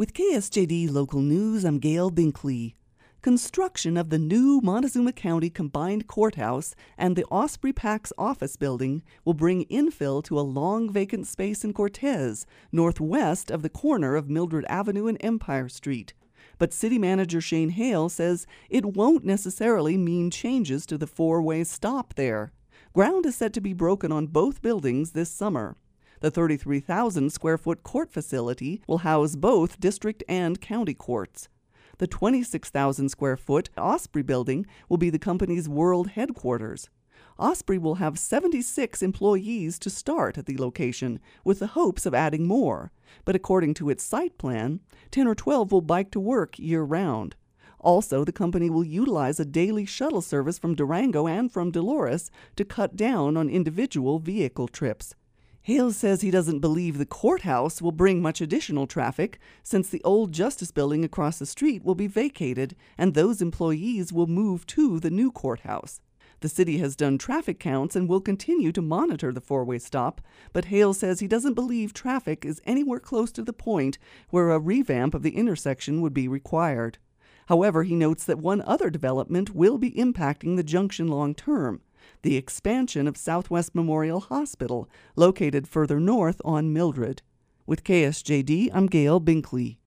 With KSJD Local News, I'm Gail Binkley. Construction of the new Montezuma County Combined Courthouse and the Osprey Pax office building will bring infill to a long vacant space in Cortez, northwest of the corner of Mildred Avenue and Empire Street. But City Manager Shane Hale says it won't necessarily mean changes to the four-way stop there. Ground is set to be broken on both buildings this summer. The 33,000-square-foot court facility will house both district and county courts. The 26,000-square-foot Osprey building will be the company's world headquarters. Osprey will have 76 employees to start at the location, with the hopes of adding more. But according to its site plan, 10 or 12 will bike to work year-round. Also, the company will utilize a daily shuttle service from Durango and from Dolores to cut down on individual vehicle trips. Hale says he doesn't believe the courthouse will bring much additional traffic, since the old Justice Building across the street will be vacated and those employees will move to the new courthouse. The city has done traffic counts and will continue to monitor the four-way stop, but Hale says he doesn't believe traffic is anywhere close to the point where a revamp of the intersection would be required. However, he notes that one other development will be impacting the junction long-term: the expansion of Southwest Memorial Hospital, located further north on Mildred. With KSJD, I'm Gail Binkley.